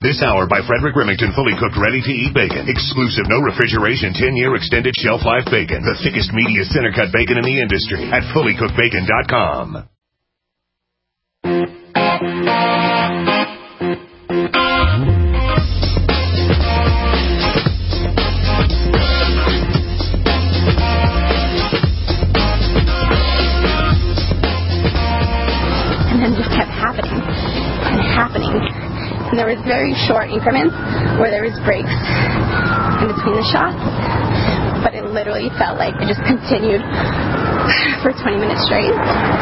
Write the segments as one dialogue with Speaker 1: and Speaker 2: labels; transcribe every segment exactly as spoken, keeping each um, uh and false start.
Speaker 1: This hour by Frederick Remington, fully cooked, ready-to-eat bacon. Exclusive, no refrigeration, ten-year extended shelf life bacon. The thickest, meatiest, center-cut bacon in the industry at fully cooked bacon dot com.
Speaker 2: And then just kept happening and happening. And there was very short increments where there was breaks in between the shots, but it literally felt like it just continued for twenty minutes straight.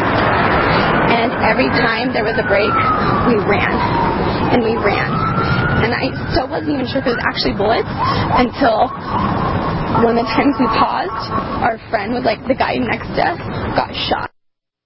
Speaker 2: And every time there was a break, we ran and we ran. And I still wasn't even sure if it was actually bullets until one of the times we paused, our friend was like, the guy next to us got shot.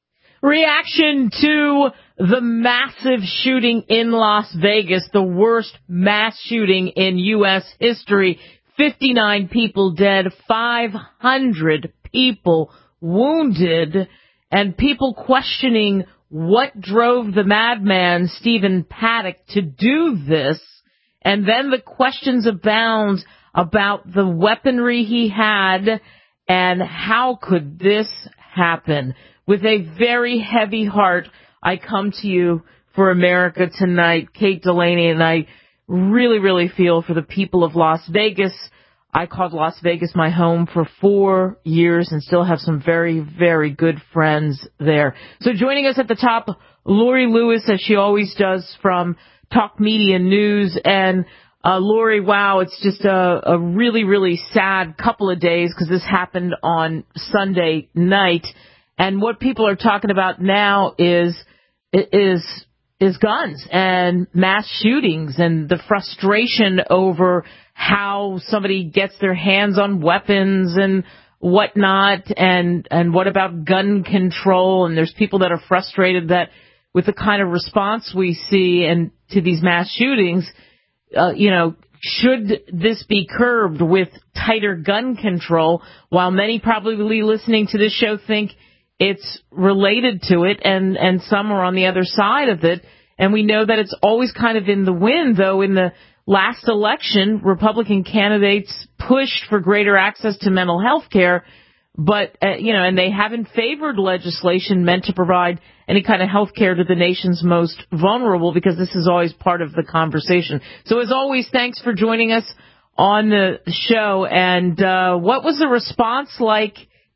Speaker 3: Reaction to the massive shooting in Las Vegas, the worst mass shooting in U S history. fifty-nine people dead, five hundred people wounded, and people questioning what drove the madman Stephen Paddock to do this. And then the questions abound about the weaponry he had and how could this happen. With a very heavy heart, I come to you for America tonight. Kate Delaney, and I really, really feel for the people of Las Vegas. I called Las Vegas my home for four years and still have some very, very good friends there. So joining us at the top, Lori Lewis, as she always does, from Talk Media News. And uh, Lori, wow, it's just a, a really, really sad couple of days because this happened on Sunday night. And what people are talking about now is is is guns and mass shootings and the frustration over how somebody gets their hands on weapons and whatnot, and and what about gun control? And there's people that are frustrated that with the kind of response we see and to these mass shootings, uh, you know, should this be curbed with tighter gun control? While many probably listening to this show think it's related to it, and, and some are on the other side of it. And we know that it's always kind of in the wind, though. In the last election, Republican candidates pushed for greater access to mental health care, but, uh, you know, and they haven't favored legislation meant to provide any kind of health care to the nation's most vulnerable, because this is always part of the conversation. So as always, thanks for joining us on the show. And uh, what was the response like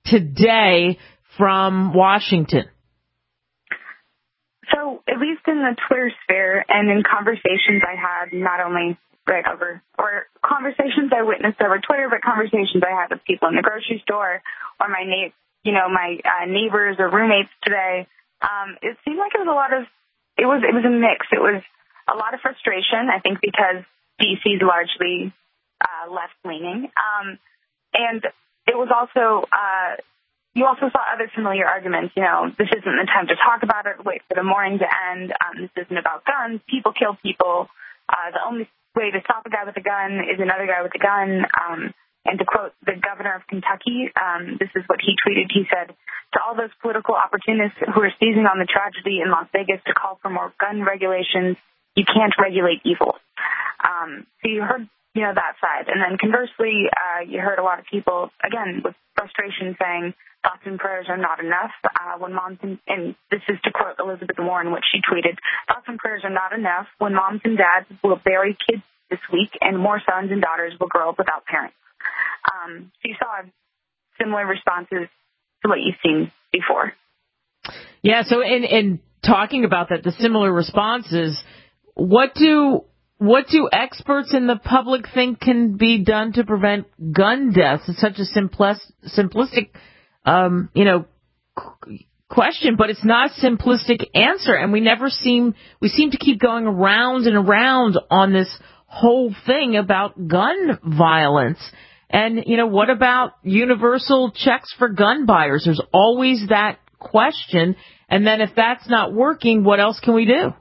Speaker 3: today from Washington?
Speaker 4: So, at least in the Twitter sphere and in conversations I had, not only right over, or conversations I witnessed over Twitter, but conversations I had with people in the grocery store or my, na- you know, my uh, neighbors or roommates today, um, it seemed like it was a lot of, it was, it was a mix. It was a lot of frustration, I think, because D C is largely uh, left-leaning. Um, and it was also, uh, You also saw other familiar arguments, you know, this isn't the time to talk about it, wait for the morning to end, um, this isn't about guns, people kill people, uh, the only way to stop a guy with a gun is another guy with a gun, um, and to quote the governor of Kentucky, um, this is what he tweeted, he said, to all those political opportunists who are seizing on the tragedy in Las Vegas to call for more gun regulations, you can't regulate evil. Um, so you heard, you know, that side, and then conversely, uh, you heard a lot of people, again, with frustration saying, thoughts and prayers are not enough. Uh, when moms and, and this is to quote Elizabeth Warren, what she tweeted, thoughts and prayers are not enough when moms and dads will bury kids this week and more sons and daughters will grow up without parents. Um, so you saw similar responses to what you've seen before.
Speaker 3: Yeah, so in, in talking about that, the similar responses, what do what do experts in the public think can be done to prevent gun deaths? It's such a simplis- simplistic Um, you know, question, but it's not a simplistic answer. And we never seem, we seem to keep going around and around on this whole thing about gun violence. And, you know, what about universal checks for gun buyers? There's always that question. And then if that's not working, what else can we do?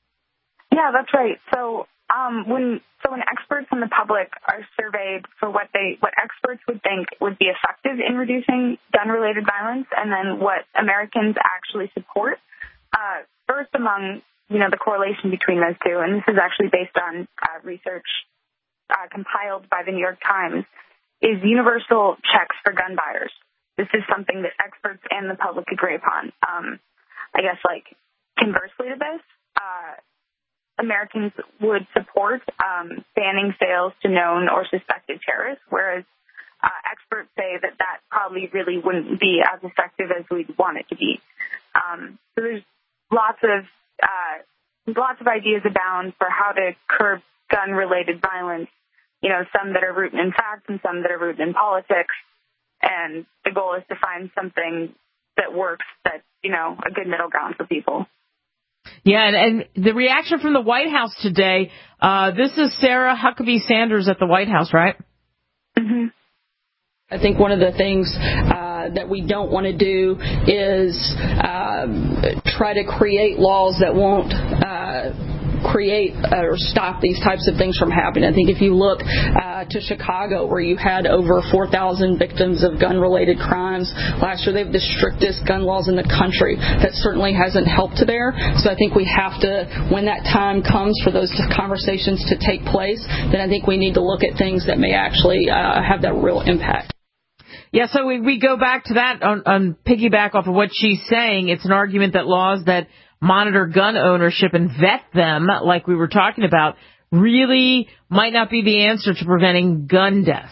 Speaker 4: Yeah, that's right. So, um, when, so when experts in the public are surveyed for what they, what experts would think would be effective in reducing gun-related violence, and then what Americans actually support, uh, first among you know, the correlation between those two, and this is actually based on uh, research uh, compiled by the New York Times, is universal checks for gun buyers. This is something that experts and the public agree upon. Um, I guess, like, conversely to this, uh, Americans would support um, banning sales to known or suspected terrorists, whereas uh, experts say that that probably really wouldn't be as effective as we'd want it to be. Um, so there's lots of uh, lots of ideas abound for how to curb gun-related violence. You know, some that are rooted in fact and some that are rooted in politics. And the goal is to find something that works, that's, you know, a good middle ground for people.
Speaker 3: Yeah, and, and the reaction from the White House today, uh, this is Sarah Huckabee Sanders at the White House, right?
Speaker 4: Mm-hmm.
Speaker 5: I think one of the things uh, that we don't want to do is uh, try to create laws that won't uh, create or stop these types of things from happening. I think if you look uh, to Chicago, where you had over four thousand victims of gun-related crimes last year, they have the strictest gun laws in the country. That certainly hasn't helped there. So I think we have to, when that time comes for those conversations to take place, then I think we need to look at things that may actually uh, have that real impact.
Speaker 3: Yeah, so we, we go back to that on, on piggyback off of what she's saying. It's an argument that laws that monitor gun ownership and vet them, like we were talking about, really might not be the answer to preventing gun deaths.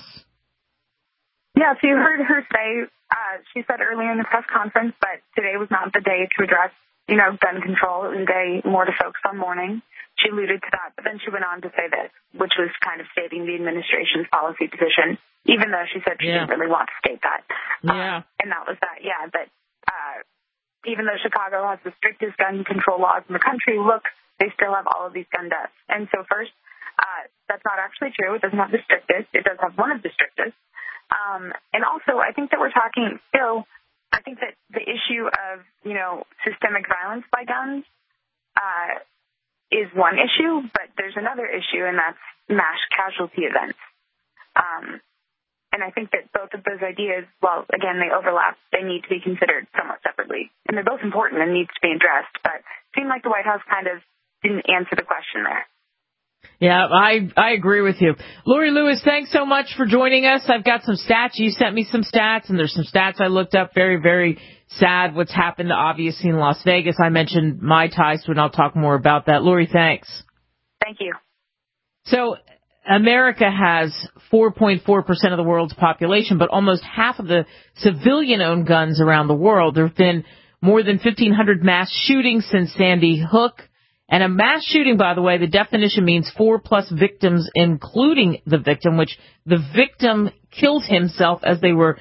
Speaker 4: Yeah, so you heard her say, uh, she said earlier in the press conference that today was not the day to address, you know, gun control. It was a day more to focus on mourning. She alluded to that, but then she went on to say this, which was kind of stating the administration's policy position, even though she said she yeah. didn't really want to state that.
Speaker 3: Yeah.
Speaker 4: Um, and that was that, yeah, that uh, even though Chicago has the strictest gun control laws in the country, look, they still have all of these gun deaths. And so first, uh, that's not actually true. It doesn't have the strictest. It does have one of the strictest. Um, and also, I think that we're talking still, I think that the issue of, you know, systemic violence by guns uh, is one issue, but there's another issue, and that's mass casualty events. Um, and I think that both of those ideas, well, again, they overlap. They need to be considered somewhat separately. And they're both important and need to be addressed, but it seemed like the White House kind of didn't answer the question there.
Speaker 3: Yeah, I I agree with you. Lori Lewis, thanks so much for joining us. I've got some stats. You sent me some stats, and there's some stats I looked up. Very, very sad what's happened, obviously, in Las Vegas. I mentioned my ties to it, and I'll talk more about that. Lori, thanks.
Speaker 4: Thank you.
Speaker 3: So America has four point four percent of the world's population, but almost half of the civilian-owned guns around the world. There have been more than fifteen hundred mass shootings since Sandy Hook. And a mass shooting, by the way, the definition means four plus victims, including the victim, which the victim killed himself as they were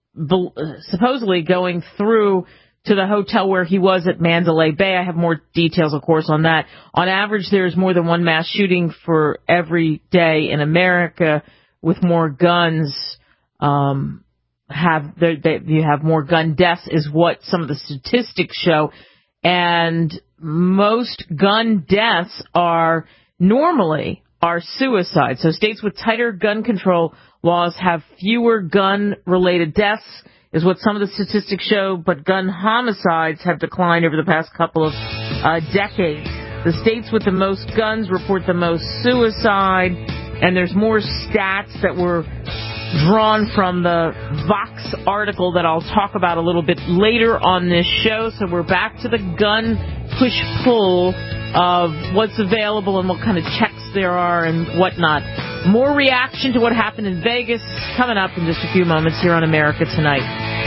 Speaker 3: supposedly going through to the hotel where he was at Mandalay Bay. I have more details, of course, on that. On average, there's more than one mass shooting for every day in America, with more guns. Um, have they, they, you have more gun deaths, is what some of the statistics show. And most gun deaths are normally are suicide. So states with tighter gun control laws have fewer gun-related deaths, is what some of the statistics show, but gun homicides have declined over the past couple of uh, decades. The states with the most guns report the most suicide, and there's more stats that were drawn from the Vox article that I'll talk about a little bit later on this show. So we're back to the gun push-pull of what's available and what kind of checks there are and whatnot. More reaction to what happened in Vegas coming up in just a few moments here on America Tonight.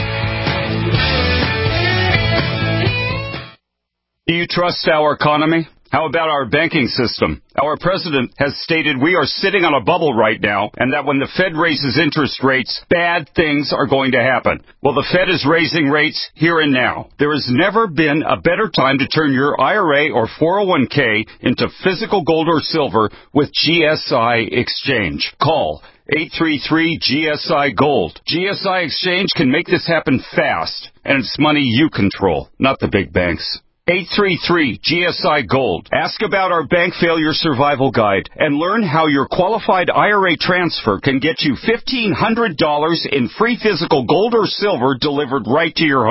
Speaker 6: Do you trust our economy? How about our banking system? Our president has stated we are sitting on a bubble right now, and that when the Fed raises interest rates, bad things are going to happen. Well, the Fed is raising rates here and now. There has never been a better time to turn your I R A or four oh one k into physical gold or silver with G S I Exchange. Call eight three three G S I Gold. G S I Exchange can make this happen fast, and it's money you control, not the big banks. eight three three G S I Gold. Ask about our bank failure survival guide and learn how your qualified I R A transfer can get you fifteen hundred dollars in free physical gold or silver delivered right to your home.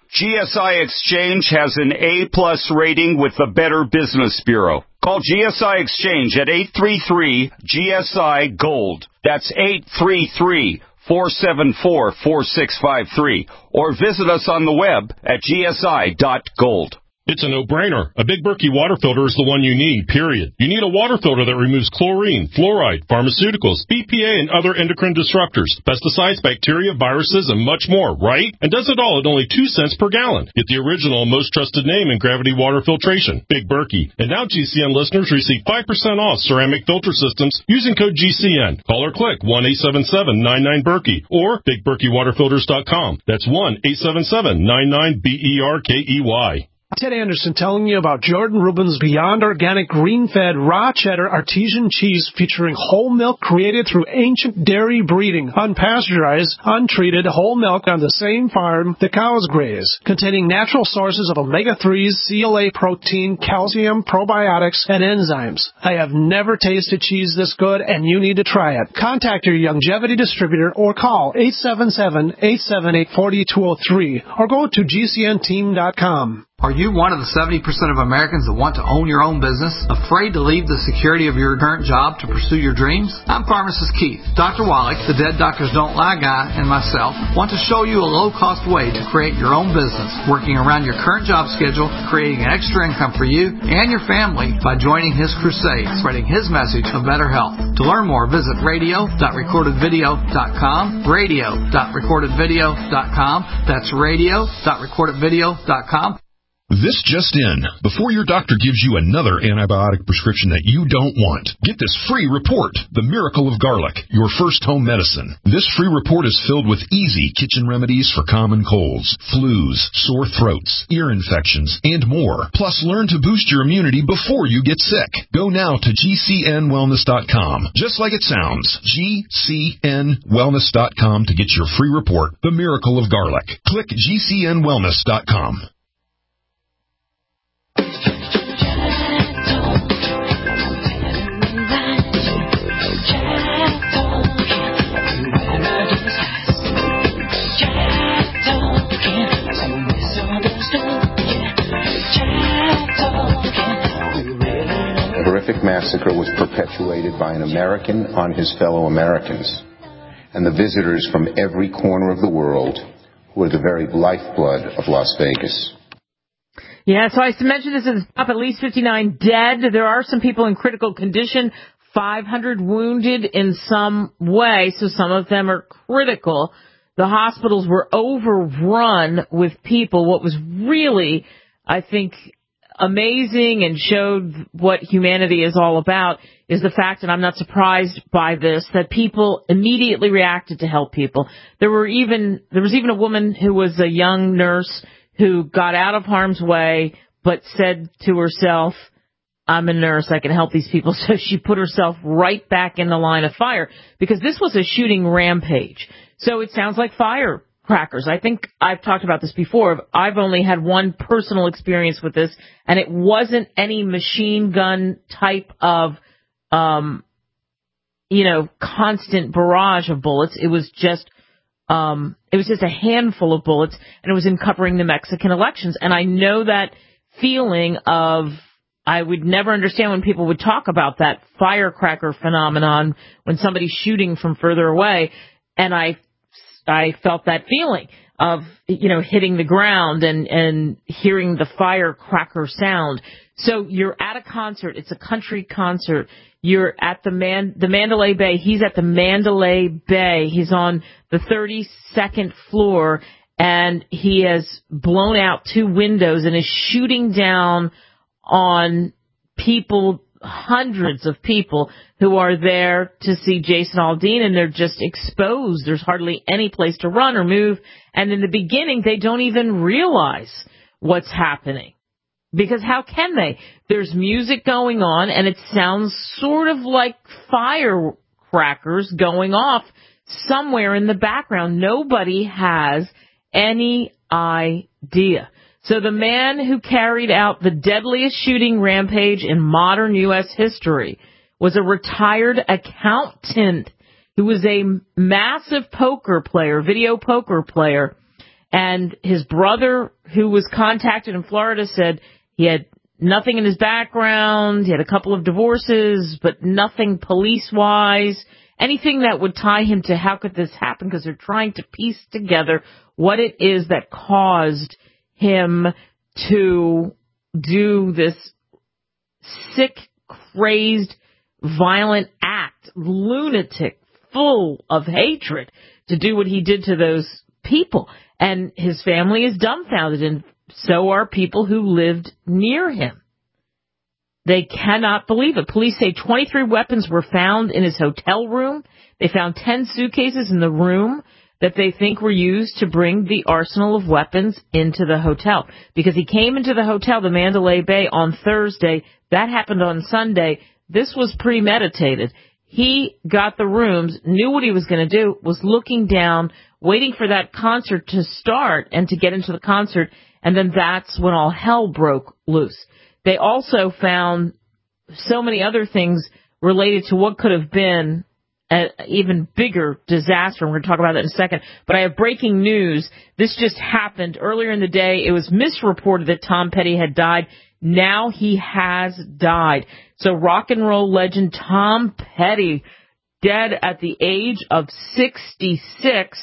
Speaker 6: G S I Exchange has an A-plus rating with the Better Business Bureau. Call G S I Exchange at eight three three G S I Gold. That's eight three three, four seven four, four six five three. Or visit us on the web at G S I dot gold.
Speaker 7: It's a no-brainer. A Big Berkey water filter is the one you need, period. You need a water filter that removes chlorine, fluoride, pharmaceuticals, B P A, and other endocrine disruptors, pesticides, bacteria, viruses, and much more, right? And does it all at only two cents per gallon. Get the original and most trusted name in gravity water filtration, Big Berkey. And now G C N listeners receive five percent off ceramic filter systems using code G C N. Call or click one eight seven seven, nine nine, Berkey or big berkey water filters dot com. That's one eight seven seven, nine nine, B E R K E Y.
Speaker 8: Ted Anderson telling you about Jordan Rubin's Beyond Organic Green-Fed Raw Cheddar Artesian Cheese featuring whole milk created through ancient dairy breeding, unpasteurized, untreated whole milk on the same farm the cows graze, containing natural sources of omega threes, C L A protein, calcium, probiotics, and enzymes. I have never tasted cheese this good, and you need to try it. Contact your Youngevity distributor or call eight seven seven, eight seven eight, four two zero three or go to G C N team dot com.
Speaker 9: Are you one of the seventy percent of Americans that want to own your own business? Afraid to leave the security of your current job to pursue your dreams? I'm Pharmacist Keith. Doctor Wallach, the Dead Doctors Don't Lie guy, and myself want to show you a low-cost way to create your own business, working around your current job schedule, creating an extra income for you and your family by joining his crusade, spreading his message of better health. To learn more, visit radio dot recorded video dot com, radio dot recorded video dot com. That's radio dot recorded video dot com.
Speaker 10: This just in. Before your doctor gives you another antibiotic prescription that you don't want, get this free report, The Miracle of Garlic, your first home medicine. This free report is filled with easy kitchen remedies for common colds, flus, sore throats, ear infections, and more. Plus, learn to boost your immunity before you get sick. Go now to G C N wellness dot com. Just like it sounds, G C N wellness dot com to get your free report, The Miracle of Garlic. Click G C N wellness dot com.
Speaker 11: A horrific massacre was perpetuated by an American on his fellow Americans, and the visitors from every corner of the world who are the very lifeblood of Las Vegas.
Speaker 3: Yeah, so I mentioned this is up at least fifty-nine dead. There are some people in critical condition, five hundred wounded in some way, so some of them are critical. The hospitals were overrun with people. What was really, I think, amazing and showed what humanity is all about is the fact, and I'm not surprised by this, that people immediately reacted to help people. There were even there was even a woman who was a young nurse who got out of harm's way but said to herself, I'm a nurse, I can help these people. So she put herself right back in the line of fire because this was a shooting rampage. So it sounds like firecrackers. I think I've talked about this before. I've only had one personal experience with this, and it wasn't any machine gun type of, um, you know, constant barrage of bullets. It was just Um, it was just a handful of bullets, and it was in covering the Mexican elections. And I know that feeling of, I would never understand when people would talk about that firecracker phenomenon when somebody's shooting from further away. And I, I felt that feeling of, you know, hitting the ground and, and hearing the firecracker sound. So you're at a concert. It's a country concert. You're at the Man, the Mandalay Bay. He's at the Mandalay Bay. He's on the thirty-second floor, and he has blown out two windows and is shooting down on people, hundreds of people who are there to see Jason Aldean, and they're just exposed. There's hardly any place to run or move. And in the beginning, they don't even realize what's happening. Because how can they? There's music going on, and it sounds sort of like firecrackers going off somewhere in the background. Nobody has any idea. So the man who carried out the deadliest shooting rampage in modern U S history was a retired accountant who was a massive poker player, video poker player, And his brother, who was contacted in Florida, said he had nothing in his background. He had a couple of divorces, but nothing police-wise, anything that would tie him to how could this happen, because they're trying to piece together what it is that caused him to do this sick, crazed, violent act, lunatic, full of hatred, to do what he did to those people. And his family is dumbfounded, and so are people who lived near him. They cannot believe it. Police say twenty-three weapons were found in his hotel room. They found ten suitcases in the room that they think were used to bring the arsenal of weapons into the hotel. Because he came into the hotel, the Mandalay Bay, on Thursday. That happened on Sunday. This was premeditated. He got the rooms, knew what he was going to do, was looking down, waiting for that concert to start and to get into the concert, and then that's when all hell broke loose. They also found so many other things related to what could have been an even bigger disaster. We're going to talk about that in a second. But I have breaking news. This just happened earlier in the day. It was misreported that Tom Petty had died. Now he has died. So rock and roll legend Tom Petty, dead at the age of sixty-six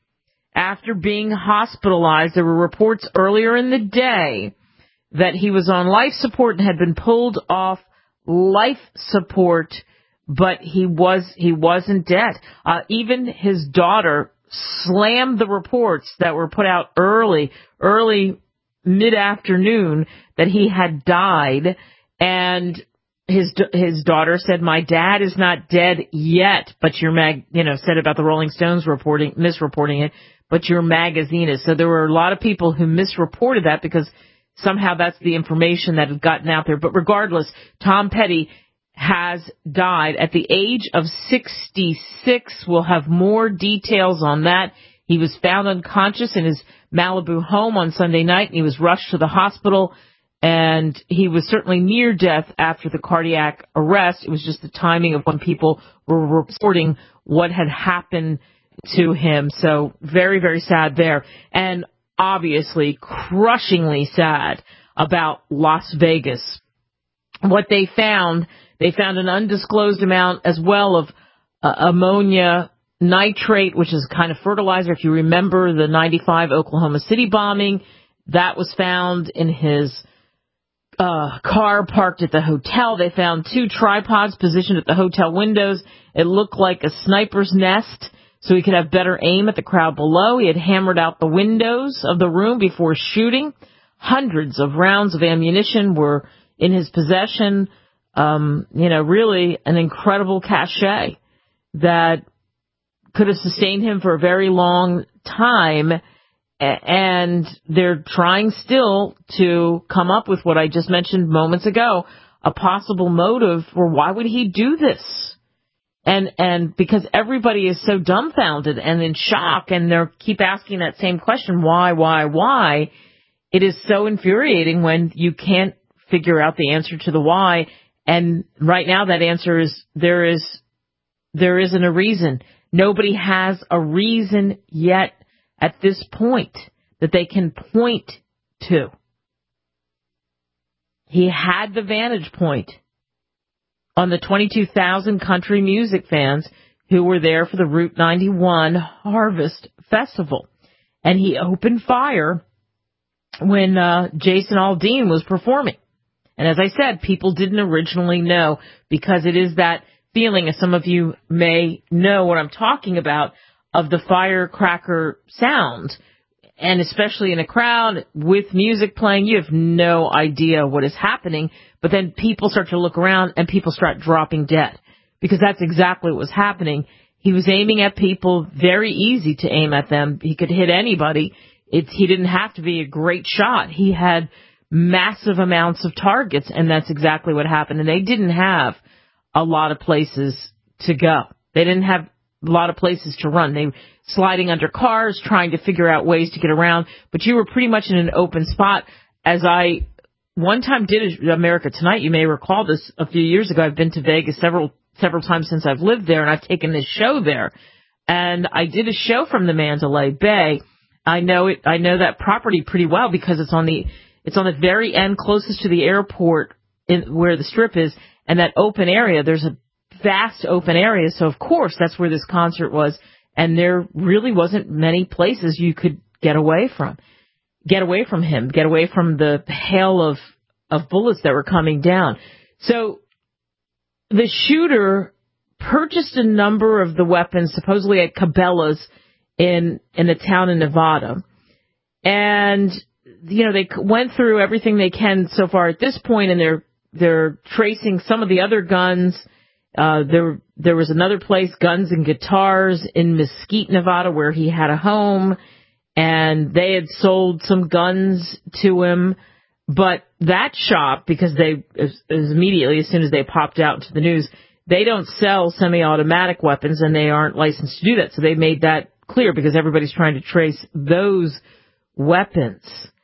Speaker 3: after being hospitalized. There were reports earlier in the day that he was on life support and had been pulled off life support, but he was he wasn't dead. Uh, even his daughter slammed the reports that were put out early, early mid-afternoon that he had died, and his his daughter said, "My dad is not dead yet," but your mag, you know, said about the Rolling Stones reporting, misreporting it, but your magazine is. So there were a lot of people who misreported that because somehow that's the information that had gotten out there. But regardless, Tom Petty has died at the age of sixty-six. We'll have more details on that. He was found unconscious in his Malibu home on Sunday night, and he was rushed to the hospital, and he was certainly near death after the cardiac arrest. It was just the timing of when people were reporting what had happened to him. So very, very sad there. And obviously crushingly sad about Las Vegas. What they found, they found an undisclosed amount as well of uh, ammonia nitrate, which is kind of fertilizer. If you remember the ninety-five Oklahoma City bombing, that was found in his uh, car parked at the hotel. They found two tripods positioned at the hotel windows. It looked like a sniper's nest, so he could have better aim at the crowd below. He had hammered out the windows of the room before shooting. Hundreds of rounds of ammunition were in his possession. Um, you know, really an incredible cachet that could have sustained him for a very long time. And they're trying still to come up with what I just mentioned moments ago, a possible motive for why would he do this? And and because everybody is so dumbfounded and in shock, and they keep asking that same question, why, why, why? It is so infuriating when you can't figure out the answer to the why. And right now that answer is there is there isn't a reason. Nobody has a reason yet at this point that they can point to. He had the vantage point on the twenty-two thousand country music fans who were there for the Route ninety-one Harvest Festival. And he opened fire when uh, Jason Aldean was performing. And as I said, people didn't originally know, because it is that feeling, as some of you may know what I'm talking about, of the firecracker sound. And especially in a crowd with music playing, you have no idea what is happening. But then people start to look around and people start dropping dead, because that's exactly what was happening. He was aiming at people, very easy to aim at them. He could hit anybody. It, he didn't have to be a great shot. He had massive amounts of targets, and that's exactly what happened. And they didn't have a lot of places to go. They didn't have a lot of places to run. They were sliding under cars, trying to figure out ways to get around. But you were pretty much in an open spot. As I one time did America Tonight, you may recall this a few years ago. I've been to Vegas several several times since I've lived there, and I've taken this show there. And I did a show from the Mandalay Bay, I know it. I know that property pretty well because it's on the it's on the very end, closest to the airport, in where the Strip is, and that open area. There's a vast open area, so of course that's where this concert was, and there really wasn't many places you could get away from, get away from him, get away from the hail of of bullets that were coming down. So the shooter purchased a number of the weapons, supposedly at Cabela's in in a town in Nevada, and you know they went through everything they can so far at this point, and they're they're tracing some of the other guns. Uh, there there was another place, Guns and Guitars, in Mesquite, Nevada, where he had a home, and they had sold some guns to him. But that shop, because they as, as immediately as soon as they popped out into the news, they don't sell semi-automatic weapons, and they aren't licensed to do that. So they made that clear because everybody's trying to trace those weapons.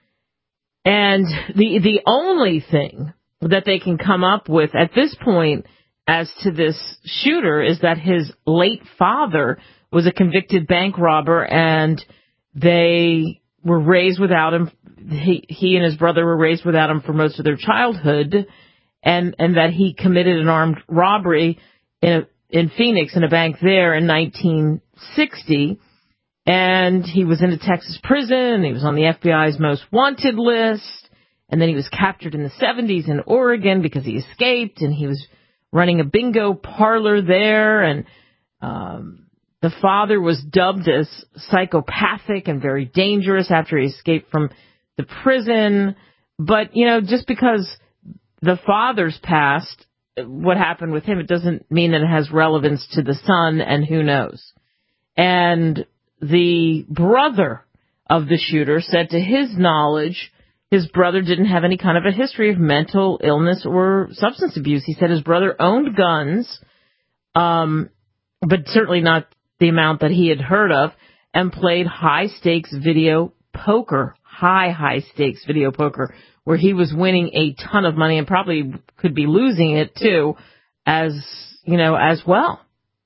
Speaker 3: And the the only thing that they can come up with at this point as to this shooter is that his late father was a convicted bank robber, and they were raised without him. He, he and his brother were raised without him for most of their childhood, and, and that he committed an armed robbery in a, in Phoenix in a bank there in nineteen sixty, and he was in a Texas prison. He was on the F B I's most wanted list, and then he was captured in the seventies in Oregon because he escaped, and he was running a bingo parlor there, and um, the father was dubbed as psychopathic and very dangerous after he escaped from the prison. But, you know, just because the father's passed, what happened with him, it doesn't mean that it has relevance to the son, and who knows. And the brother of the shooter said to his knowledge, his brother didn't have any kind of a history of mental illness or substance abuse. He said his brother owned guns, um, but certainly not the amount that he had heard of, and played high-stakes video poker, high, high-stakes video poker, where he was winning a ton of money and probably could be losing it, too, as, you know, as well.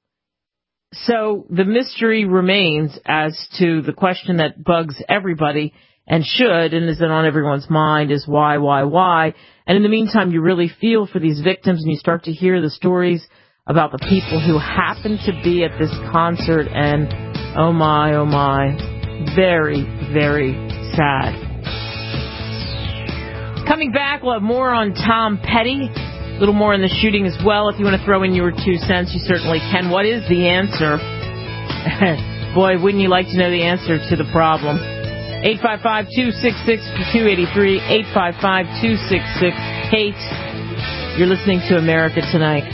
Speaker 3: So the mystery remains as to the question that bugs everybody, and should, and isn't on everyone's mind, is why, why, why. And in the meantime, you really feel for these victims, and you start to hear the stories about the people who happened to be at this concert, and oh my, oh my, very, very sad. Coming back, we'll have more on Tom Petty, a little more on the shooting as well. If you want to throw in your two cents, you certainly can. What is the answer? Boy, wouldn't you like to know the answer to the problem? eight five five, two six six, two eight three, eight five five, two six six, Kate. You're listening to America Tonight.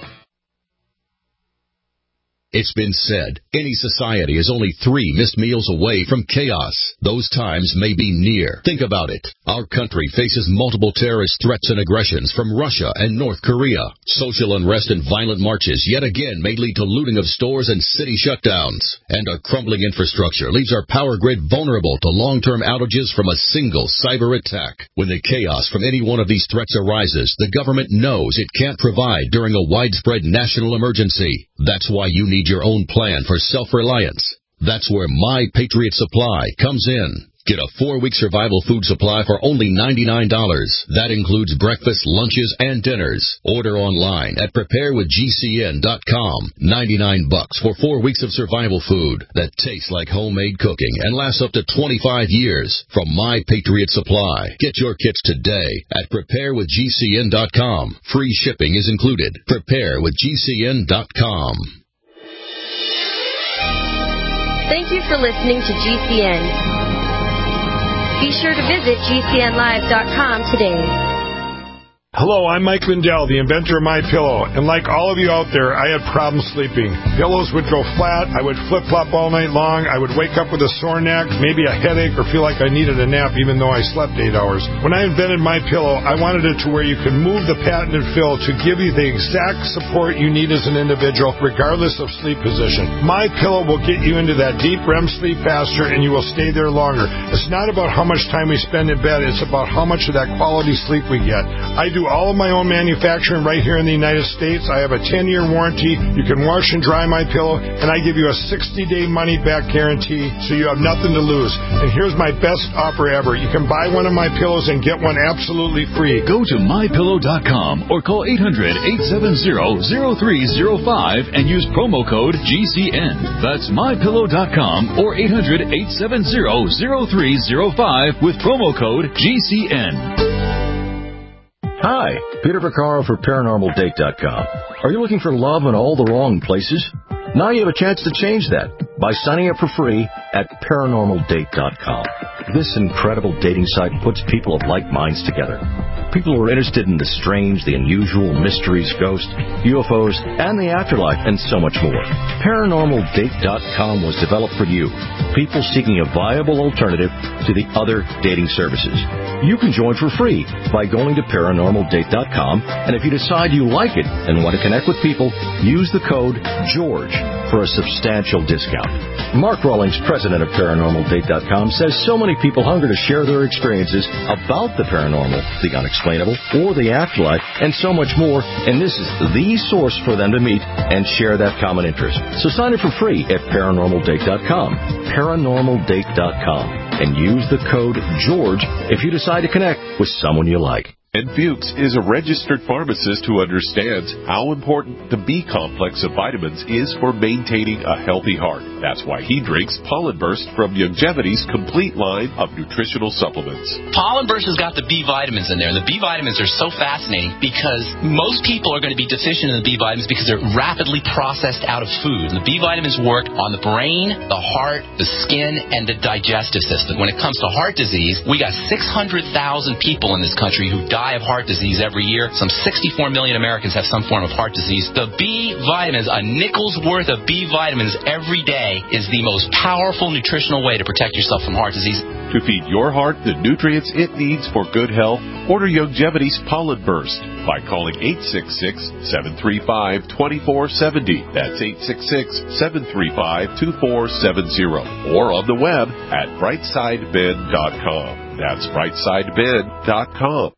Speaker 10: It's been said, any society is only three missed meals away from chaos. Those times may be near. Think about it. Our country faces multiple terrorist threats and aggressions from Russia and North Korea. Social unrest and violent marches yet again may lead to looting of stores and city shutdowns. And our crumbling infrastructure leaves our power grid vulnerable to long-term outages from a single cyber attack. When the chaos from any one of these threats arises, the government knows it can't provide during a widespread national emergency. That's why you need your own plan for self-reliance. That's where My Patriot Supply comes in. Get a four-week survival food supply for only ninety-nine dollars. That includes breakfast, lunches, and dinners. Order online at prepare with G C N dot com. ninety-nine bucks for four weeks of survival food that tastes like homemade cooking and lasts up to twenty-five years from My Patriot Supply. Get your kits today at prepare with G C N dot com. Free shipping is included. prepare with G C N dot com.
Speaker 12: Thank you for listening to G C N. Be sure to visit G C N live dot com today.
Speaker 13: Hello, I'm Mike Lindell, the inventor of MyPillow, and like all of you out there, I had problems sleeping. Pillows would go flat, I would flip-flop all night long, I would wake up with a sore neck, maybe a headache, or feel like I needed a nap even though I slept eight hours. When I invented MyPillow, I wanted it to where you could move the patented fill to give you the exact support you need as an individual, regardless of sleep position. MyPillow will get you into that deep R E M sleep faster, and you will stay there longer. It's not about how much time we spend in bed, it's about how much of that quality sleep we get. I do do all of my own manufacturing right here in the United States. I have a ten-year warranty. You can wash and dry my pillow, and I give you a sixty-day money-back guarantee, so you have nothing to lose. And here's my best offer ever. You can buy one of my pillows and get one absolutely free.
Speaker 14: Go to my pillow dot com or call eight hundred, eight seven zero, zero three zero five and use promo code G C N. That's my pillow dot com or eight hundred, eight seven zero, zero three zero five with promo code G C N.
Speaker 15: Hi, Peter Vaccaro for paranormal date dot com. Are you looking for love in all the wrong places? Now you have a chance to change that by signing up for free at paranormal date dot com. This incredible dating site puts people of like minds together. People who are interested in the strange, the unusual, mysteries, ghosts, U F Os, and the afterlife, and so much more. paranormal date dot com was developed for you, people seeking a viable alternative to the other dating services. You can join for free by going to paranormal date dot com, and if you decide you like it and want to connect with people, use the code GEORGE for a substantial discount. Mark Rawlings, president of paranormal date dot com, says so many people hunger to share their experiences about the paranormal, the unexplainable, or the afterlife, and so much more, and this is the source for them to meet and share that common interest. So sign up for free at paranormal date dot com, paranormal date dot com, and use the code GEORGE if you decide to connect with someone you like.
Speaker 16: And Fuchs is a registered pharmacist who understands how important the B complex of vitamins is for maintaining a healthy heart. That's why he drinks Pollen Burst from Youngevity's complete line of nutritional supplements.
Speaker 17: Pollen Burst has got the B vitamins in there, and the B vitamins are so fascinating because most people are going to be deficient in the B vitamins because they're rapidly processed out of food. The B vitamins work on the brain, the heart, the skin, and the digestive system. When it comes to heart disease, we got six hundred thousand people in this country who die of heart disease every year. Some sixty-four million Americans have some form of heart disease. The B vitamins, a nickel's worth of B vitamins every day, is the most powerful nutritional way to protect yourself from heart disease.
Speaker 16: To feed your heart the nutrients it needs for good health, order Youngevity's Pollen Burst by calling eight six six, seven three five, two four seven zero. That's eight six six, seven three five, two four seven zero. Or on the web at brightside ben dot com. That's brightside ben dot com.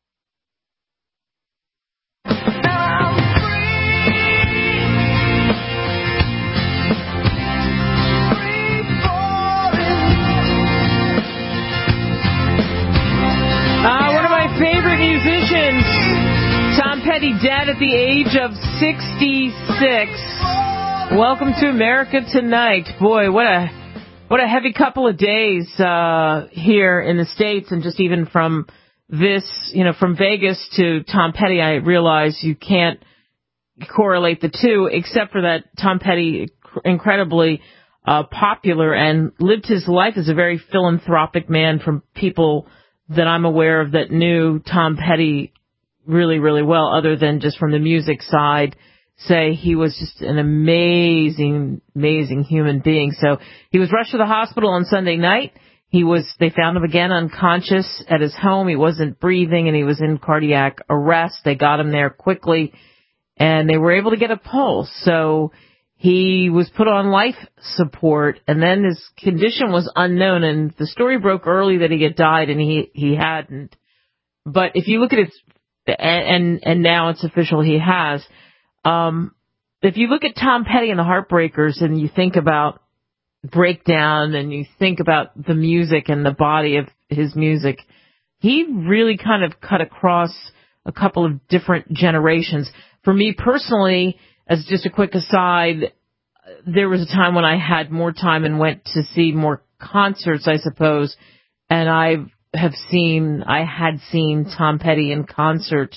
Speaker 3: Favorite musicians, Tom Petty, dead at the age of sixty-six. Welcome to America Tonight. Boy, what a what a heavy couple of days uh, here in the States, and just even from this, you know, from Vegas to Tom Petty, I realize you can't correlate the two, except for that Tom Petty, incredibly uh, popular and lived his life as a very philanthropic man. From people that I'm aware of that knew Tom Petty really, really well, other than just from the music side, say he was just an amazing, amazing human being. So he was rushed to the hospital on Sunday night. He was, they found him again unconscious at his home. He wasn't breathing and he was in cardiac arrest. They got him there quickly and they were able to get a pulse. So he was put on life support, and then his condition was unknown, and the story broke early that he had died, and he, he hadn't. But if you look at it, and, and now it's official, he has. Um, if you look at Tom Petty and the Heartbreakers, and you think about Breakdown, and you think about the music and the body of his music, he really kind of cut across a couple of different generations. For me personally, as just a quick aside, there was a time when I had more time and went to see more concerts, I suppose, and I have seen, I had seen Tom Petty in concert,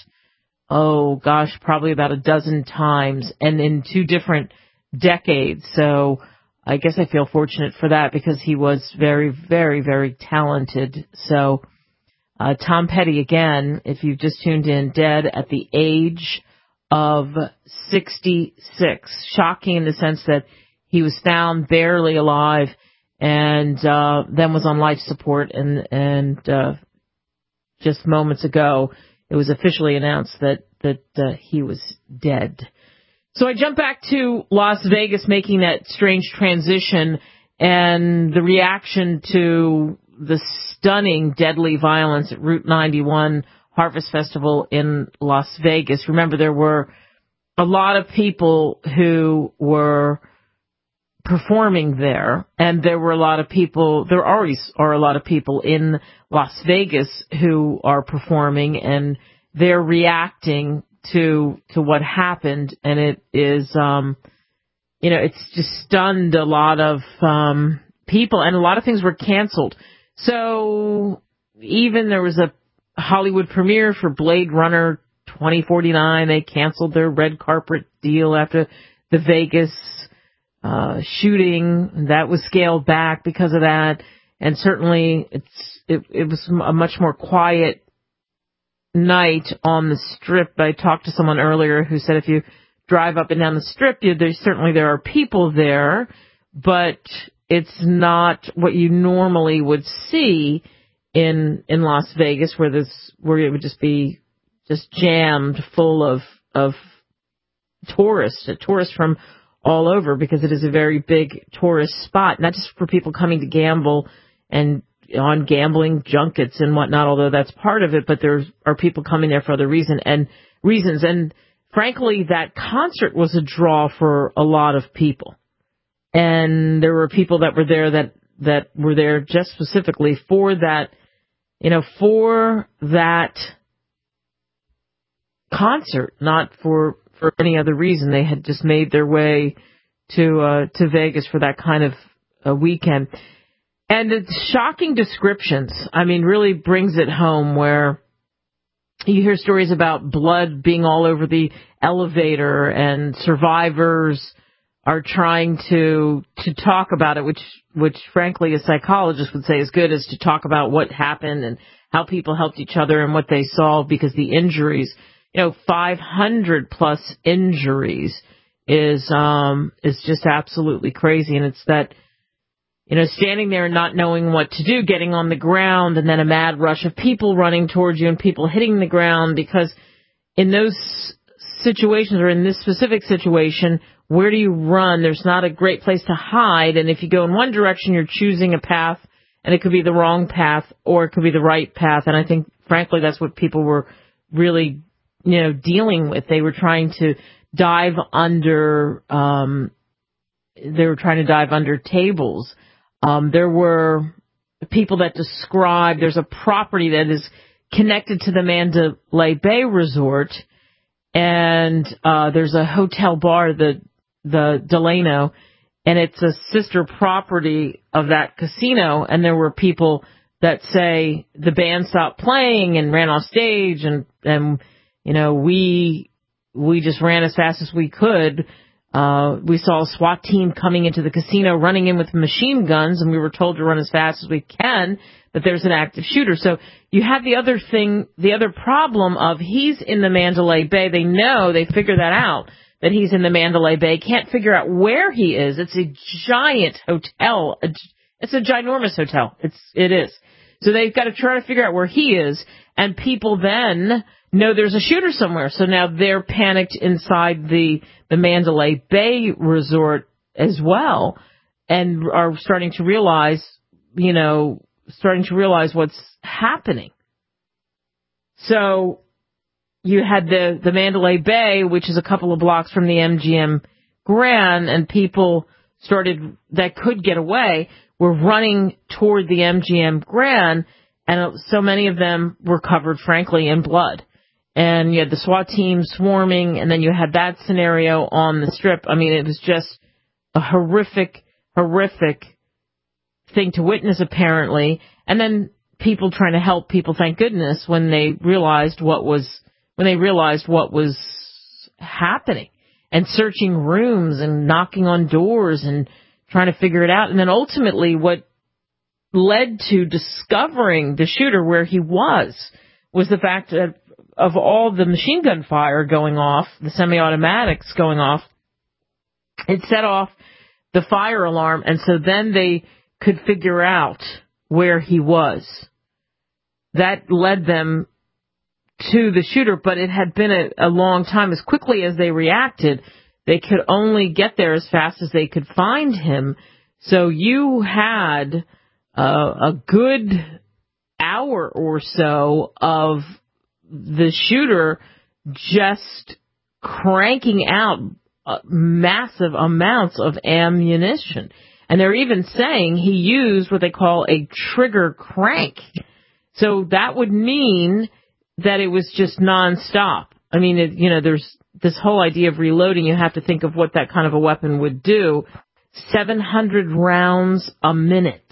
Speaker 3: oh gosh, probably about a dozen times, and in two different decades. So I guess I feel fortunate for that because he was very, very, very talented. So uh, Tom Petty, again, if you've just tuned in, dead at the age of sixty-six. Shocking in the sense that he was found barely alive and uh, then was on life support. And, and uh, just moments ago, it was officially announced that, that uh, he was dead. So I jump back to Las Vegas, making that strange transition and the reaction to the stunning, deadly violence at Route ninety-one, Harvest Festival in Las Vegas. Remember, there were a lot of people who were performing there, and there were a lot of people, there always are a lot of people in Las Vegas who are performing, and they're reacting to to what happened, and it is, um, you know, it's just stunned a lot of um, people, and a lot of things were canceled. So even there was a Hollywood premiere for Blade Runner twenty forty-nine. They canceled their red carpet deal after the Vegas uh, shooting. That was scaled back because of that. And certainly it's it, it was a much more quiet night on the Strip. I talked to someone earlier who said if you drive up and down the Strip, you, there's certainly there are people there, but it's not what you normally would see in in Las Vegas, where this where it would just be just jammed full of of tourists, tourists from all over, because it is a very big tourist spot, not just for people coming to gamble and on gambling junkets and whatnot, although that's part of it, but there are people coming there for other reason and reasons. And frankly, that concert was a draw for a lot of people. And there were people that were there that, that were there just specifically for that, you know, for that concert, not for, for any other reason. They had just made their way to, uh, to Vegas for that kind of a weekend. And the shocking descriptions, I mean, really brings it home, where you hear stories about blood being all over the elevator, and survivors are trying to to talk about it, which, which frankly a psychologist would say is good, is to talk about what happened and how people helped each other and what they saw, because the injuries, you know, five hundred plus injuries is um is just absolutely crazy. And it's that, you know, standing there and not knowing what to do, getting on the ground, and then a mad rush of people running towards you and people hitting the ground, because in those situations, or in this specific situation, where do you run? There's not a great place to hide, and if you go in one direction, you're choosing a path, and it could be the wrong path, or it could be the right path. And I think, frankly, that's what people were really, you know, dealing with. They were trying to dive under, um, they were trying to dive under tables. Um, there were people that described there's a property that is connected to the Mandalay Bay Resort, and uh, there's a hotel bar, the the Delano, and it's a sister property of that casino. And there were people that say the band stopped playing and ran off stage, and and you know we we just ran as fast as we could. Uh, we saw a SWAT team coming into the casino, running in with machine guns, and we were told to run as fast as we can, but there's an active shooter. So you have the other thing, the other problem of he's in the Mandalay Bay. They know, they figure that out, that he's in the Mandalay Bay. Can't figure out where he is. It's a giant hotel. It's a ginormous hotel. It's, it is. So they've got to try to figure out where he is, and people then know there's a shooter somewhere. So now they're panicked inside the, the Mandalay Bay Resort as well, and are starting to realize, you know, starting to realize what's happening. So you had the, the Mandalay Bay, which is a couple of blocks from the M G M Grand, and people started, that could get away, were running toward the M G M Grand, and so many of them were covered, frankly, in blood. And you had the SWAT team swarming, and then you had that scenario on the Strip. I mean, it was just a horrific, horrific thing to witness, apparently. And then people trying to help people, thank goodness, when they realized what was, when they realized what was happening, and searching rooms and knocking on doors and trying to figure it out. And then ultimately what led to discovering the shooter where he was, was the fact that of all the machine gun fire going off, the semi-automatics going off, it set off the fire alarm, and so then they could figure out where he was. That led them to the shooter, but it had been a, a long time. As quickly as they reacted, they could only get there as fast as they could find him. So you had uh, a good hour or so of the shooter just cranking out uh, massive amounts of ammunition. And they're even saying he used what they call a trigger crank. So that would mean that it was just nonstop. I mean, it, you know, there's this whole idea of reloading. You have to think of what that kind of a weapon would do. seven hundred rounds a minute.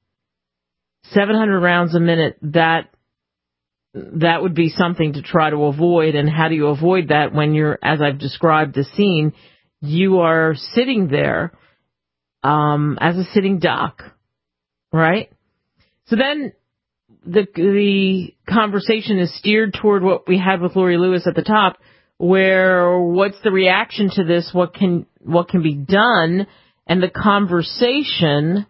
Speaker 3: seven hundred rounds a minute, that that would be something to try to avoid. And how do you avoid that when you're, as I've described the scene, you are sitting there um, as a sitting duck, right? So then the the conversation is steered toward what we had with Lori Lewis at the top, where what's the reaction to this? What can what can be done? And the conversation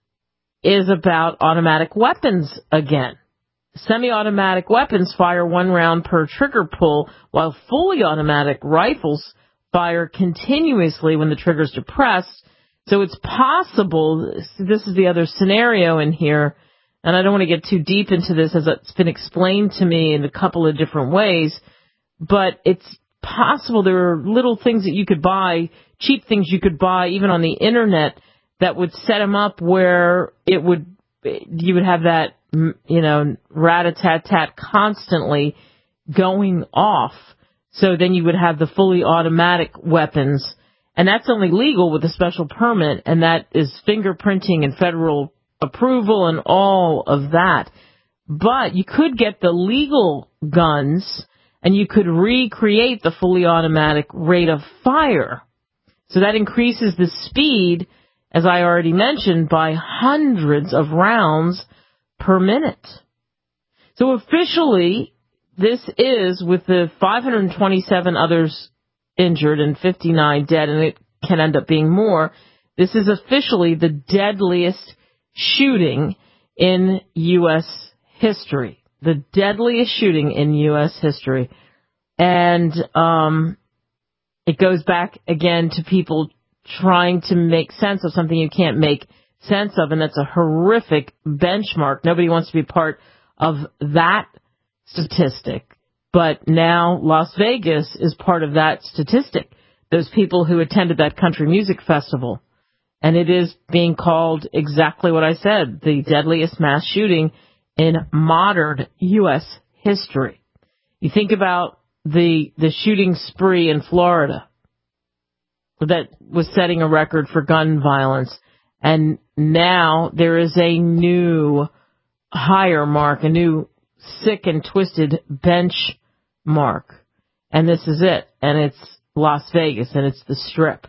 Speaker 3: is about automatic weapons again. Semi-automatic weapons fire one round per trigger pull, while fully automatic rifles fire continuously when the trigger's depressed. So it's possible, this is the other scenario in here, and I don't want to get too deep into this as it's been explained to me in a couple of different ways, but it's possible there are little things that you could buy, cheap things you could buy even on the internet that would set them up where it would, you would have that, you know, rat-a-tat-tat constantly going off. So then you would have the fully automatic weapons, and that's only legal with a special permit, and that is fingerprinting and federal approval and all of that. But you could get the legal guns, and you could recreate the fully automatic rate of fire. So that increases the speed, as I already mentioned, by hundreds of rounds per minute. So officially, this is, with the five hundred twenty-seven others injured and fifty-nine dead, and it can end up being more, this is officially the deadliest shooting in U S history. The deadliest shooting in U S history. And um, it goes back again to people trying to make sense of something you can't make sense of, and that's a horrific benchmark. Nobody wants to be part of that statistic. But now Las Vegas is part of that statistic. Those people who attended that country music festival. And it is being called exactly what I said, the deadliest mass shooting in modern U S history. You think about the the shooting spree in Florida that was setting a record for gun violence. And now there is a new higher mark, a new sick and twisted benchmark. And this is it. And it's Las Vegas, and it's the Strip.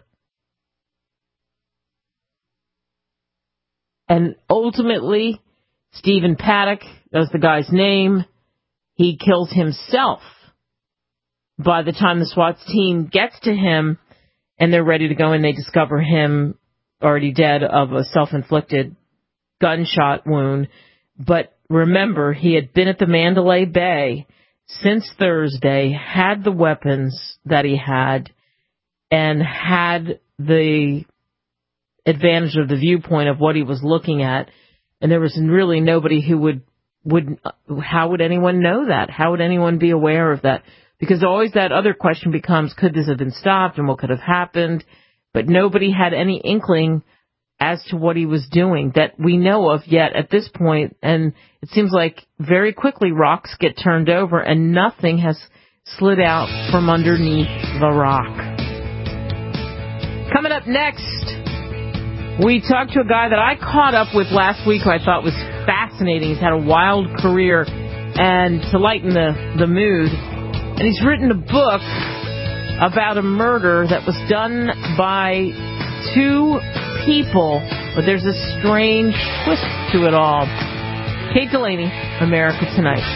Speaker 3: And ultimately, Stephen Paddock, that's the guy's name, he kills himself by the time the SWAT team gets to him and they're ready to go, and they discover him already dead of a self-inflicted gunshot wound. But remember, he had been at the Mandalay Bay since Thursday, had the weapons that he had, and had the advantage of the viewpoint of what he was looking at. And there was really nobody who would, would, how would anyone know that? How would anyone be aware of that? Because always that other question becomes, could this have been stopped and what could have happened? But nobody had any inkling as to what he was doing that we know of yet at this point. And it seems like very quickly rocks get turned over and nothing has slid out from underneath the rock. Coming up next, we talked to a guy that I caught up with last week who I thought was fascinating. He's had a wild career, and to lighten the, the mood, and he's written a book about a murder that was done by two people, but there's a strange twist to it all. Kate Delaney, America Tonight.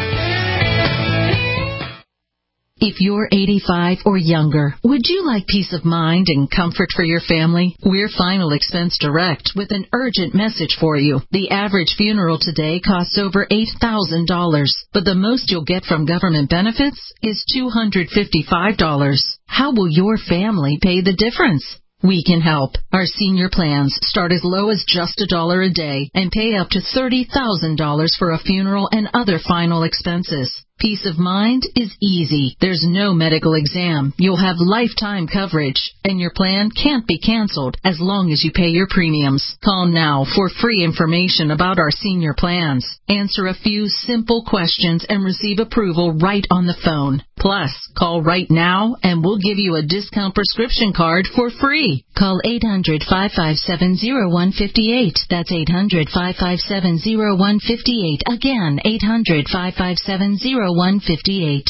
Speaker 18: If you're eighty-five or younger, would you like peace of mind and comfort for your family? We're Final Expense Direct with an urgent message for you. The average funeral today costs over eight thousand dollars, but the most you'll get from government benefits is two hundred fifty-five dollars. How will your family pay the difference? We can help. Our senior plans start as low as just a dollar a day and pay up to thirty thousand dollars for a funeral and other final expenses. Peace of mind is easy. There's no medical exam. You'll have lifetime coverage, and your plan can't be canceled as long as you pay your premiums. Call now for free information about our senior plans. Answer a few simple questions and receive approval right on the phone. Plus, call right now and we'll give you a discount prescription card for free. Call eight hundred, five five seven, zero one five eight. That's eight hundred, five five seven, zero one five eight. Again, eight hundred, five five seven, zero one five eight.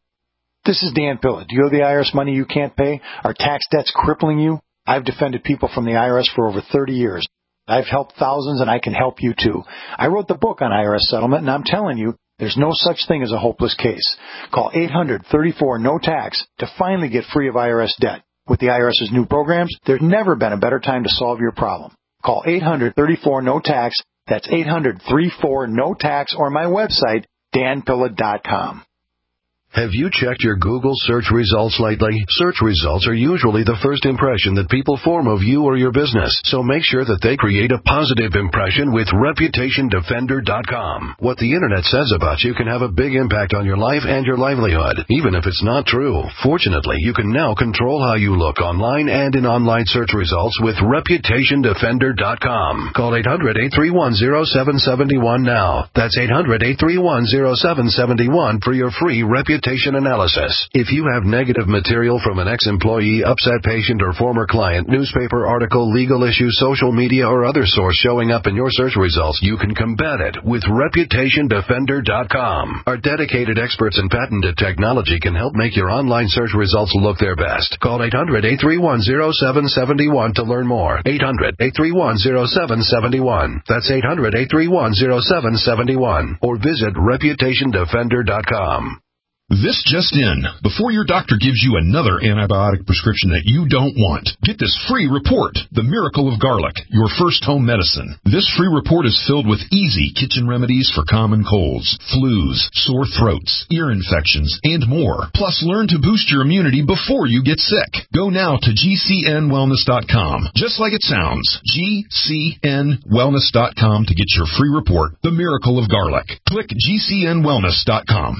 Speaker 19: This is Dan Pilla. Do you owe the I R S money you can't pay? Are tax debts crippling you? I've defended people from the I R S for over thirty years. I've helped thousands, and I can help you too. I wrote the book on I R S settlement, and I'm telling you, there's no such thing as a hopeless case. Call eight hundred, thirty-four, no tax to finally get free of I R S debt. With the IRS's new programs, there's never been a better time to solve your problem. Call eight hundred, thirty-four, no tax. That's eight hundred, thirty-four, no tax, or my website, dan pilla dot com.
Speaker 20: Have you checked your Google search results lately? Search results are usually the first impression that people form of you or your business, so make sure that they create a positive impression with reputation defender dot com. What the Internet says about you can have a big impact on your life and your livelihood, even if it's not true. Fortunately, you can now control how you look online and in online search results with reputation defender dot com. Call eight hundred, eight three one, zero seven seven one now. That's eight hundred, eight three one, zero seven seven one for your free reputation analysis. If you have negative material from an ex-employee, upset patient, or former client, newspaper article, legal issue, social media, or other source showing up in your search results, you can combat it with reputation defender dot com. Our dedicated experts in patented technology can help make your online search results look their best. Call eight hundred, eight three one, zero seven seven one to learn more. eight hundred, eight three one, zero seven seven one. That's eight hundred, eight three one, zero seven seven one. Or visit reputation defender dot com.
Speaker 10: This just in. Before your doctor gives you another antibiotic prescription that you don't want, get this free report, The Miracle of Garlic, your first home medicine. This free report is filled with easy kitchen remedies for common colds, flus, sore throats, ear infections, and more. Plus, learn to boost your immunity before you get sick. Go now to G C N wellness dot com, just like it sounds, G C N wellness dot com to get your free report, The Miracle of Garlic. Click G C N wellness dot com.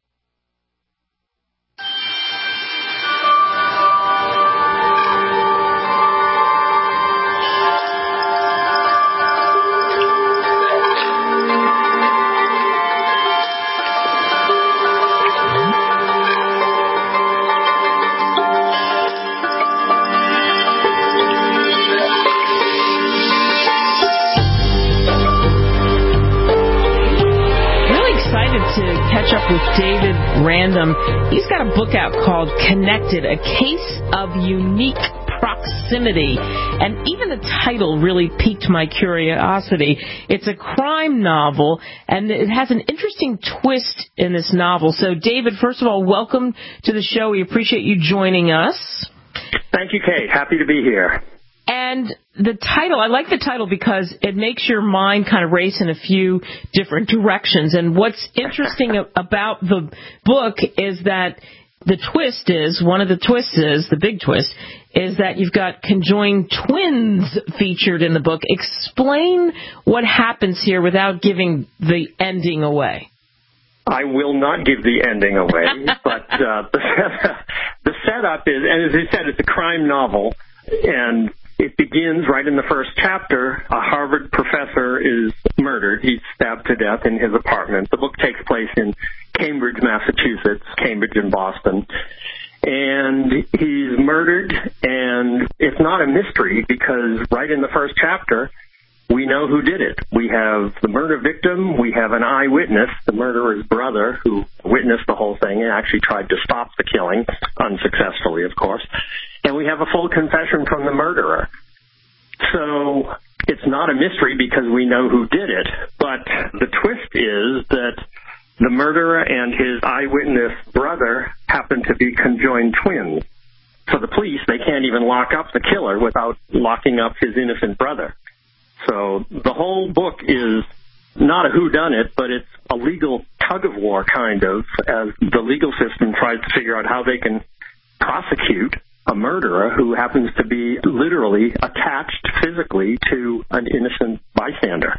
Speaker 3: With David Random. He's got a book out called Connected, A Case of Unique Proximity. And even the title really piqued my curiosity. It's a crime novel, and it has an interesting twist in this novel. So, David, first of all, welcome to the show. We appreciate you joining us.
Speaker 21: Thank you, Kate. Happy to be here.
Speaker 3: And the title, I like the title because it makes your mind kind of race in a few different directions. And what's interesting about the book is that the twist is, one of the twists is, the big twist, is that you've got conjoined twins featured in the book. Explain what happens here without giving the ending away.
Speaker 21: I will not give the ending away, but uh, the, the setup is, and as I said, it's a crime novel, and it begins right in the first chapter. A Harvard professor is murdered. He's stabbed to death in his apartment. The book takes place in Cambridge, Massachusetts, Cambridge and Boston. And he's murdered, and it's not a mystery because right in the first chapter, we know who did it. We have the murder victim. We have an eyewitness, the murderer's brother, who witnessed the whole thing and actually tried to stop the killing, unsuccessfully, of course. And we have a full confession from the murderer. So it's not a mystery because we know who did it. But the twist is that the murderer and his eyewitness brother happen to be conjoined twins. So the police, they can't even lock up the killer without locking up his innocent brother. So the whole book is not a whodunit, but it's a legal tug-of-war kind of, as the legal system tries to figure out how they can prosecute a murderer who happens to be literally attached physically to an innocent bystander.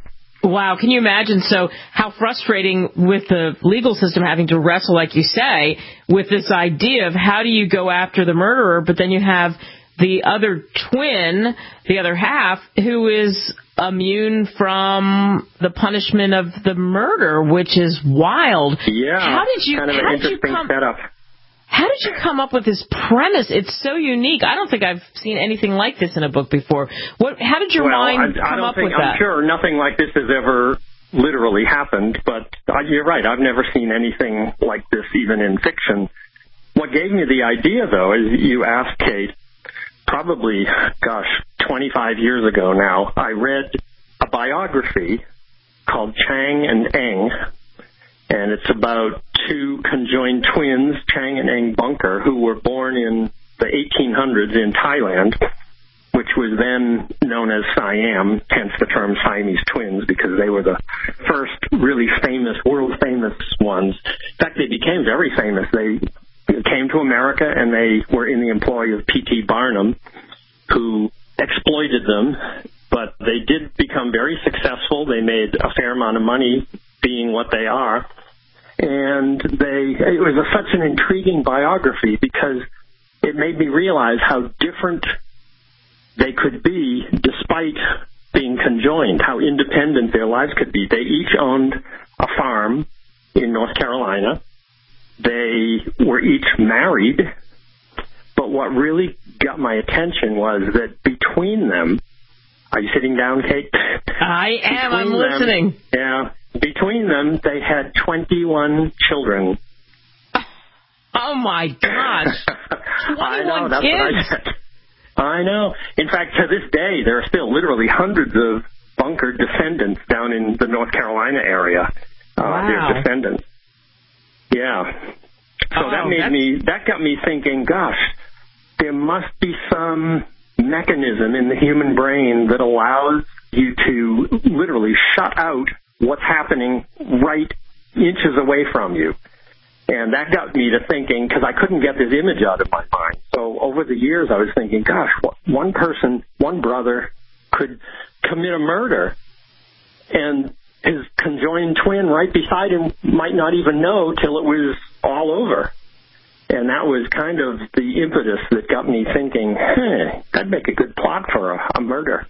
Speaker 3: Wow, can you imagine? So how frustrating with the legal system having to wrestle, like you say, with this idea of how do you go after the murderer, but then you have the other twin, the other half, who is immune from the punishment of the murder, which is wild.
Speaker 21: Yeah,
Speaker 3: how did you,
Speaker 21: kind of an
Speaker 3: how did you
Speaker 21: interesting
Speaker 3: come,
Speaker 21: setup.
Speaker 3: How did you come up with this premise? It's so unique. I don't think I've seen anything like this in a book before. What? How did your
Speaker 21: well,
Speaker 3: mind
Speaker 21: I, I
Speaker 3: come
Speaker 21: don't
Speaker 3: up
Speaker 21: think,
Speaker 3: with that?
Speaker 21: I'm sure nothing like this has ever literally happened, but you're right. I've never seen anything like this, even in fiction. What gave me the idea, though, is you asked, Kate, probably, gosh, twenty-five years ago now, I read a biography called Chang and Eng, and it's about two conjoined twins, Chang and Eng Bunker, who were born in the eighteen hundreds in Thailand, which was then known as Siam, hence the term Siamese twins, because they were the first really famous, world-famous ones. In fact, they became very famous. They came to America, and they were in the employ of P T Barnum, who exploited them, but they did become very successful. They made a fair amount of money being what they are. And they, it was a, such an intriguing biography because it made me realize how different they could be despite being conjoined, how independent their lives could be. They each owned a farm in North Carolina. They were each married. But what really got my attention was that between them, are you sitting down, Kate?
Speaker 3: I am.
Speaker 21: Between
Speaker 3: I'm
Speaker 21: them,
Speaker 3: listening.
Speaker 21: Yeah. Between them, they had twenty-one children.
Speaker 3: Oh, my gosh.
Speaker 21: I know, that's
Speaker 3: kids.
Speaker 21: what I said. I know. In fact, to this day, there are still literally hundreds of Bunker descendants down in the North Carolina area. Uh,
Speaker 3: wow.
Speaker 21: Their descendants. Yeah. So
Speaker 3: oh,
Speaker 21: that made
Speaker 3: that's...
Speaker 21: me, that got me thinking, gosh, there must be some mechanism in the human brain that allows you to literally shut out what's happening right inches away from you. And that got me to thinking, because I couldn't get this image out of my mind. So over the years, I was thinking, gosh, one person, one brother could commit a murder, and his conjoined twin right beside him might not even know till it was all over. And that was kind of the impetus that got me thinking, hey, that'd make a good plot for a, a murder.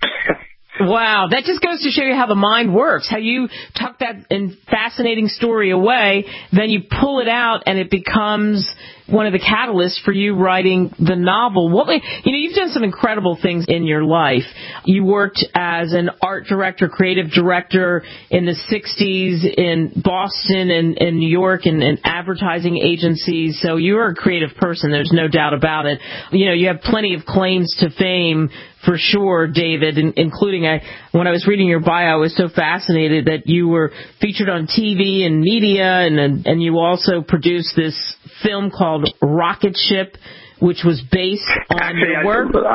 Speaker 3: Wow, that just goes to show you how the mind works, how you tuck that fascinating story away, then you pull it out and it becomes one of the catalysts for you writing the novel. What, you know, you've done some incredible things in your life. You worked as an art director, creative director in the sixties in Boston and, and New York and, and advertising agencies. So you're a creative person. There's no doubt about it. You know, you have plenty of claims to fame for sure, David, in, including I, when I was reading your bio, I was so fascinated that you were featured on T V and media, and and you also produced this film called Rocket Ship, which was based on
Speaker 21: Actually,
Speaker 3: your work.
Speaker 21: I,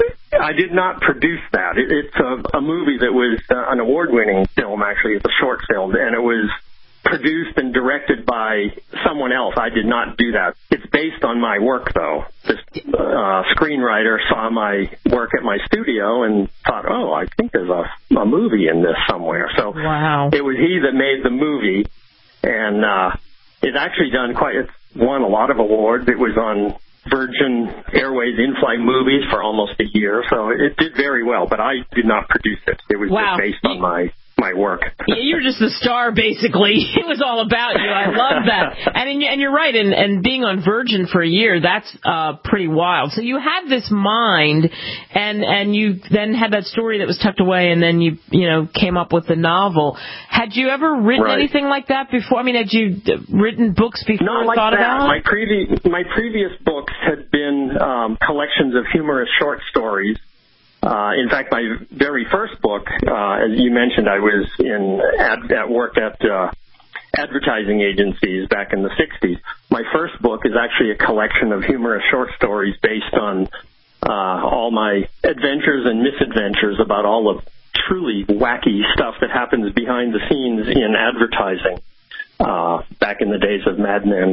Speaker 21: I did not produce that. It, it's a, a movie that was uh, an award-winning film, actually. It's a short film, and it was produced and directed by someone else. I did not do that. It's based on my work, though. This uh, screenwriter saw my work at my studio and thought, oh, I think there's a, a movie in this somewhere. So
Speaker 3: wow.
Speaker 21: It was he that made the movie, and uh, it's actually done quite, it's won a lot of awards. It was on Virgin Airways in-flight movies for almost a year, so it did very well, but I did not produce it. It was
Speaker 3: wow.
Speaker 21: just based on my my work.
Speaker 3: Yeah, you're just the star, basically. It was all about you. I love that. And and you're right, and, and being on Virgin for a year, that's uh, pretty wild. So you had this mind, and and you then had that story that was tucked away, and then you you know came up with the novel. Had you ever written
Speaker 21: right.
Speaker 3: anything like that before? I mean, had you written books before?
Speaker 21: Not like
Speaker 3: thought
Speaker 21: that.
Speaker 3: about
Speaker 21: My previous my previous books had been um, collections of humorous short stories. Uh, in fact, my very first book, uh, as you mentioned, I was in at, at work at uh, advertising agencies back in the sixties. My first book is actually a collection of humorous short stories based on uh, all my adventures and misadventures about all the truly wacky stuff that happens behind the scenes in advertising uh, back in the days of Mad Men.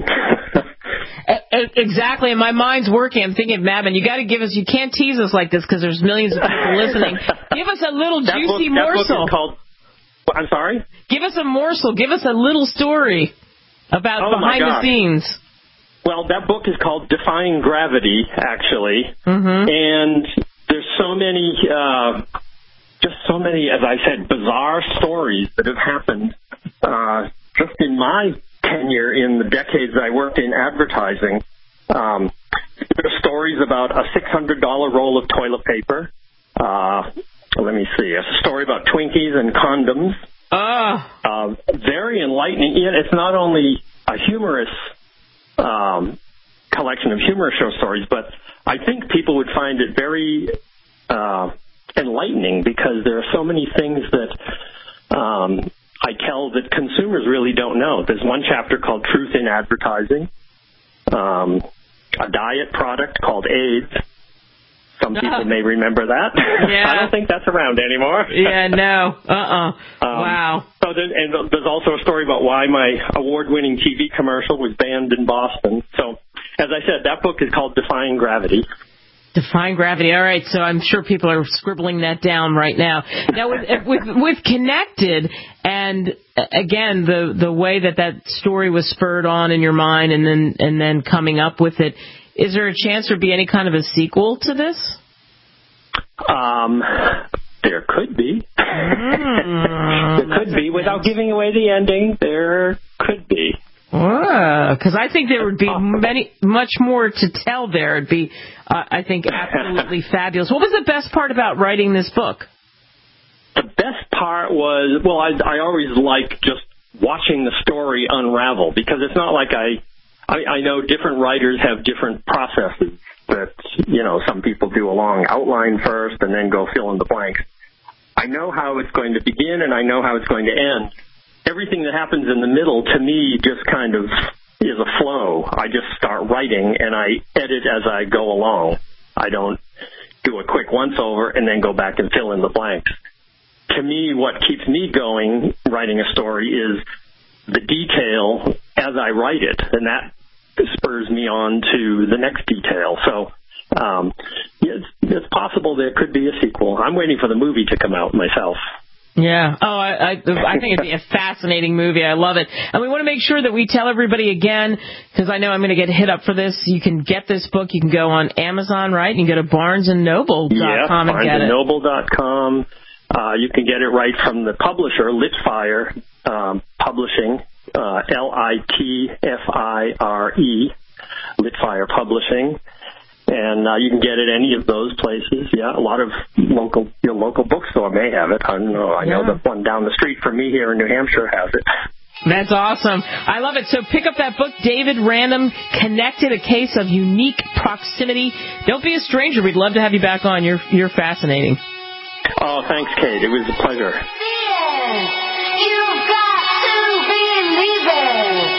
Speaker 3: Exactly, and my mind's working. I'm thinking, Mad Men, you got to give us. You can't tease us like this because there's millions of people listening. Give us a little
Speaker 21: that
Speaker 3: juicy
Speaker 21: book, that
Speaker 3: morsel.
Speaker 21: Book is called, I'm sorry?
Speaker 3: Give us a morsel. Give us a little story about
Speaker 21: oh
Speaker 3: behind the scenes.
Speaker 21: Well, that book is called Defying Gravity, actually.
Speaker 3: Mm-hmm.
Speaker 21: And there's so many, uh, just so many, as I said, bizarre stories that have happened uh, just in my tenure in the decades I worked in advertising. Um, there are stories about a six hundred dollars roll of toilet paper. Uh, let me see. A story about Twinkies and condoms.
Speaker 3: Ah.
Speaker 21: Uh, very enlightening. It's not only a humorous um, collection of humorous show stories, but I think people would find it very uh, enlightening because there are so many things that um, I tell that consumers really don't know. There's one chapter called Truth in Advertising, um, a diet product called AIDS. Some people may remember that.
Speaker 3: Yeah.
Speaker 21: I don't think that's around anymore.
Speaker 3: Yeah, no. Uh-uh.
Speaker 21: Um,
Speaker 3: wow.
Speaker 21: So there, and there's also a story about why my award-winning T V commercial was banned in Boston. So, as I said, that book is called Defying Gravity.
Speaker 3: Defying Gravity. All right, so I'm sure people are scribbling that down right now. Now, with with, with Connected, and again, the the way that that story was spurred on in your mind, and then and then coming up with it, is there a chance there'd be any kind of a sequel to this?
Speaker 21: Um, there could be.
Speaker 3: Mm,
Speaker 21: there could be. Without giving away the ending, there could be.
Speaker 3: Because I think there would be many, much more to tell there. It'd be, uh, I think, absolutely fabulous. What was the best part about writing this book?
Speaker 21: The best part was, well, I, I always like just watching the story unravel, because it's not like I, I, I know different writers have different processes that, you know, some people do a long outline first and then go fill in the blanks. I know how it's going to begin and I know how it's going to end. Everything that happens in the middle, to me, just kind of is a flow. I just start writing, and I edit as I go along. I don't do a quick once-over and then go back and fill in the blanks. To me, what keeps me going writing a story is the detail as I write it, and that spurs me on to the next detail. So um, it's, it's possible there could be a sequel. I'm waiting for the movie to come out myself.
Speaker 3: Yeah. Oh, I, I, I think it'd be a fascinating movie. I love it. And we want to make sure that we tell everybody again, because I know I'm going to get hit up for this. You can get this book. You can go on Amazon, right? You can go to barnes and noble dot com
Speaker 21: yeah,
Speaker 3: and get it.
Speaker 21: barnes and noble dot com. Uh, you can get it right from the publisher, Litfire um, Publishing, uh, L I T F I R E, Litfire Publishing. And uh, you can get it any of those places. Yeah, a lot of local your local bookstore may have it. I don't know. I
Speaker 3: yeah.
Speaker 21: know the one down the street from me here in New Hampshire has it.
Speaker 3: That's awesome. I love it. So pick up that book, David Random, Connected, A Case of Unique Proximity. Don't be a stranger. We'd love to have you back on. You're you're fascinating.
Speaker 21: Oh, thanks, Kate. It was a pleasure.
Speaker 1: You've got to believe it.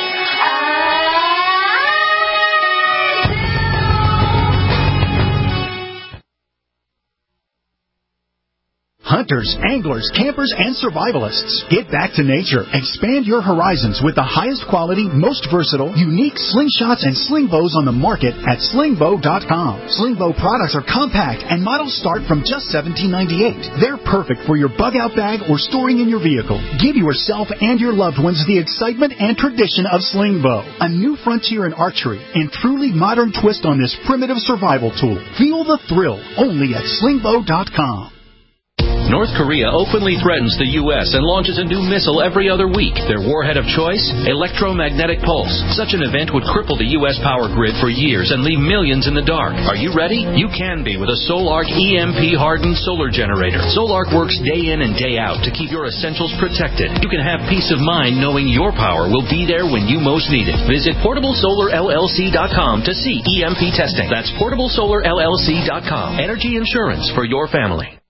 Speaker 22: Hunters, anglers, campers, and survivalists. Get back to nature. Expand your horizons with the highest quality, most versatile, unique slingshots and sling bows on the market at sling bow dot com. Sling bow products are compact and models start from just seventeen ninety-eight. They're perfect for your bug-out bag or storing in your vehicle. Give yourself and your loved ones the excitement and tradition of sling bow. A new frontier in archery and truly modern twist on this primitive survival tool. Feel the thrill only at sling bow dot com.
Speaker 23: North Korea openly threatens the U S and launches a new missile every other week. Their warhead of choice? Electromagnetic pulse. Such an event would cripple the U S power grid for years and leave millions in the dark. Are you ready? You can be with a Solarc E M P-hardened solar generator. Solarc works day in and day out to keep your essentials protected. You can have peace of mind knowing your power will be there when you most need it. Visit portable solar L L C dot com to see E M P testing. That's portable solar L L C dot com. Energy insurance for your family.